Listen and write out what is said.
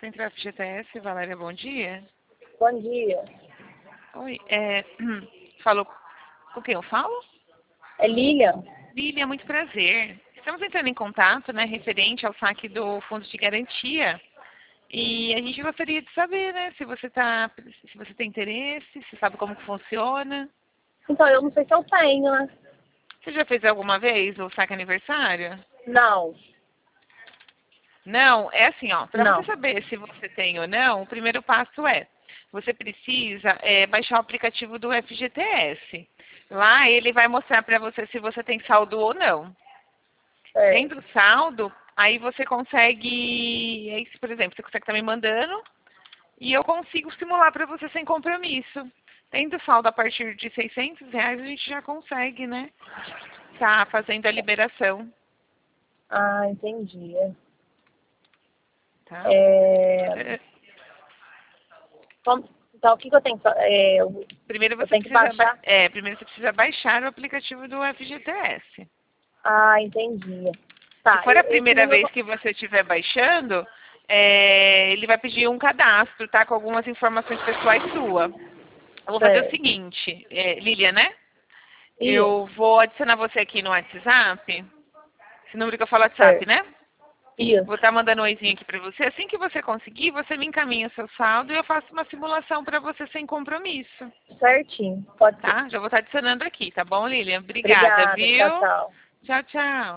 Central FGTS, Valéria, bom dia. Bom dia. Oi, falou com quem eu falo? É Lilian? Lilian, muito prazer. Estamos entrando em contato, né, referente ao saque do Fundo de Garantia. E a gente gostaria de saber, né, se você tem interesse, se sabe como que funciona. Então, eu não sei se eu tenho, né? Você já fez alguma vez o saque aniversário? Não, Não, é assim, ó, para você não. saber se você tem ou não, o primeiro passo é, você precisa baixar o aplicativo do FGTS. Lá ele vai mostrar para você se você tem saldo ou não. É. Tendo saldo, aí você consegue, aí, por exemplo, você consegue estar me mandando e eu consigo simular para você sem compromisso. Tendo saldo a partir de R$ 600, a gente já consegue, né? Tá fazendo a liberação, Ah, entendi. tá? É... Então, o que eu tenho que Primeiro eu você tenho que precisa, baixar? primeiro você precisa baixar o aplicativo do FGTS. Ah, entendi. Se Tá, for a esse primeira número... vez que você estiver baixando, ele vai pedir um cadastro, tá? Com algumas informações pessoais suas. Eu vou fazer o Certo. seguinte, Lilian, né? Isso, Eu vou adicionar você aqui no WhatsApp. Esse número que eu falo WhatsApp, certo. né? Vou Isso, estar mandando um oizinho aqui pra você. Assim que você conseguir, você me encaminha seu saldo e eu faço uma simulação pra você sem compromisso, certinho. Pode ser. tá? Já vou estar adicionando aqui, tá bom, Lilian? Obrigada, Obrigada. Tchau, viu? tchau. Tchau, tchau.